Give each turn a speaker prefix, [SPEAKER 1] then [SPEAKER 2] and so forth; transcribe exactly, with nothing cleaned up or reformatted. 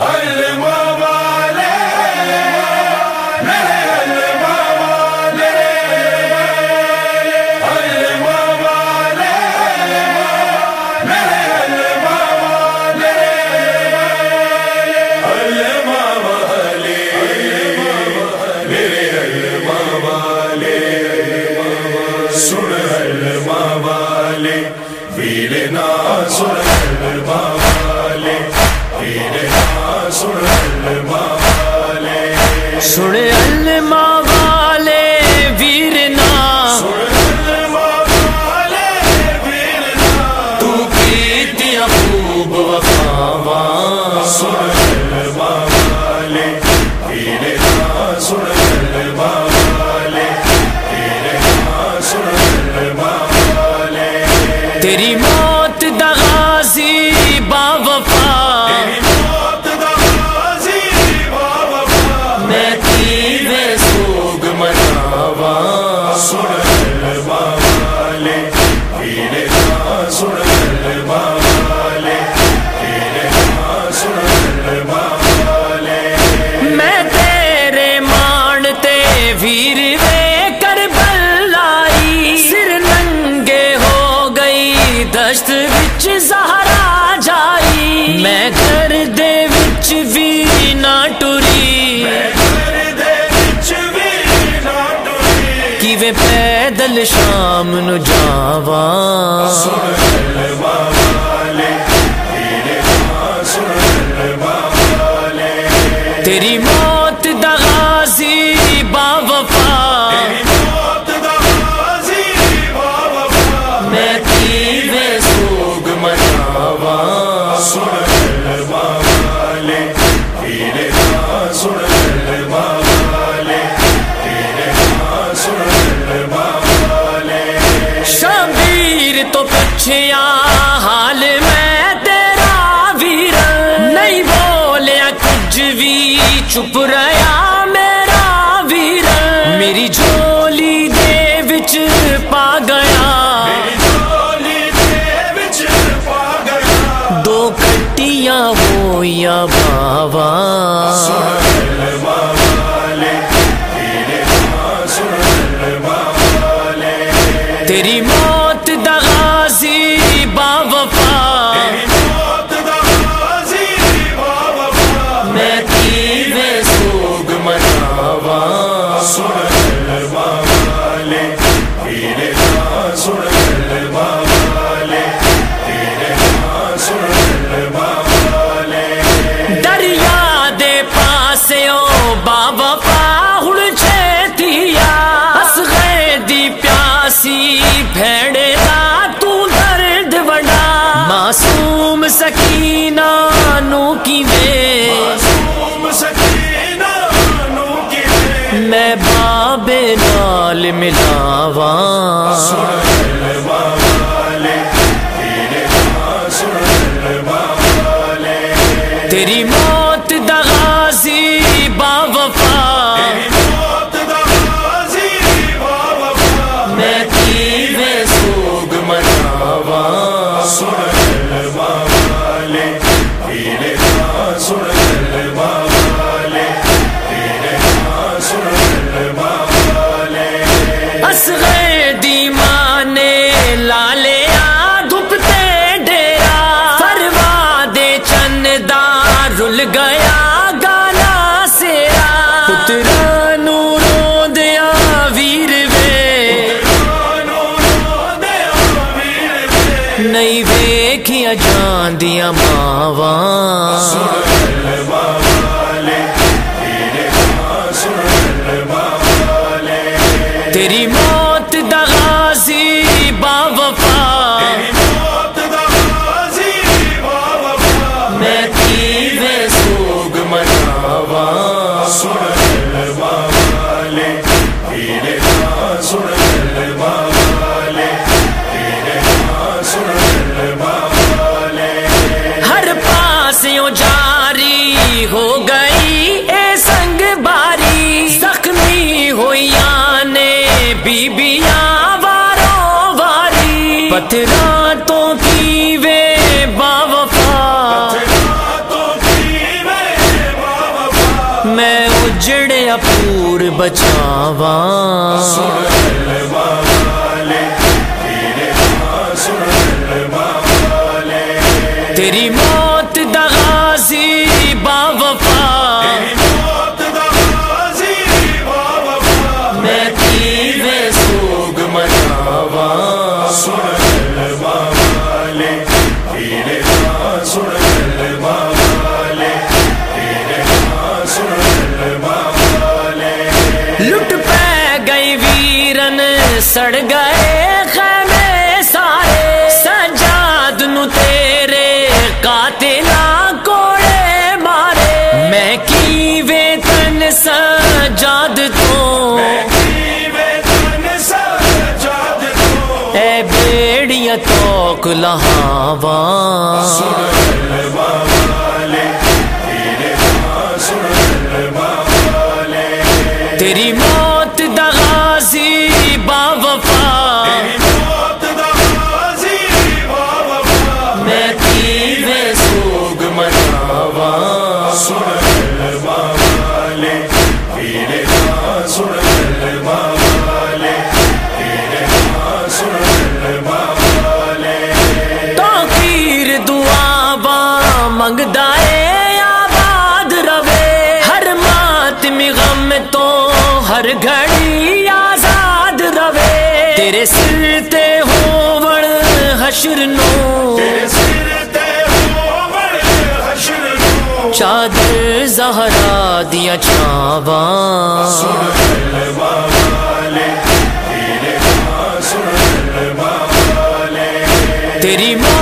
[SPEAKER 1] سن علما والے ویرنا تو کیتیاں خوب وفاواں سن علما والے ویرنا سن علما والے ویرنا سن علما والے تیری موت دا غازی با وفا دشت وچ زہرا جائی میں گھر دے وچ وی نہ ٹری کیویں پیدل شام نو جاواں تیری موت دا غازی با وفا شبیر تو پچھیا حال میں تیرا ویر نہیں بولیا کچھ بھی چپ رہا میرا ویر میری جھولی دے وچ پا گیا دو کٹیاں ہویا باوا تیری موت دا غازی با وفا میں کیویں سوگ مناواں سن علما والے ویرنا سن علما والے ویرنا سن علما والے دریا دے پاسے او با وفا ہن چھتیا اس گئے دی پیاسی بھیڑے دا تو درد وڈا معصوم سکینہ نو کیویں میں بابے نال ملاواں تیری موت دا غازی با وفا میں کیویں سوگ مناواں سن علما والے ویرنا سن علما والے ویرنا سن علما والے اصغر دی ماں نے لالیا دھپتے ڈیرا فروا دے چندا رل گیا گانا سیرا پترا نو روندیا ویر نہیں ویکھیاں جاندیاں ماواں تیری موت دا غازی با وفا میں کیویں سوگ مناواں سن علما والے ویرنا سن علما والے ہر پاسوں جاری ہو گئی اے سنگ باری زخمی ہوئیاں نے بیبیاں وارو واری پتھراں تو کیویں با وفا مچاواں تیری موت دا غازی با وفا میں کیویں سوگ مناواں لٹ پہ گئی ویرن سڑ گئے خیمے سارے سجاد نو تیرے قاتلاں کوڑے مارے میں کیویں تن سجاد تو اے بیڑیاں توک لہاواں تیری موت دا غازی با وفا میں کیویں سوگ مناواں تاخیر دعاواں منگدا اے آباد رہے ہر ماتمی غم تو ہر گھڑی آزاد رہے تیرے سر تے ہووڑ حشر نو چادر زہرا دیا چھاواں تیری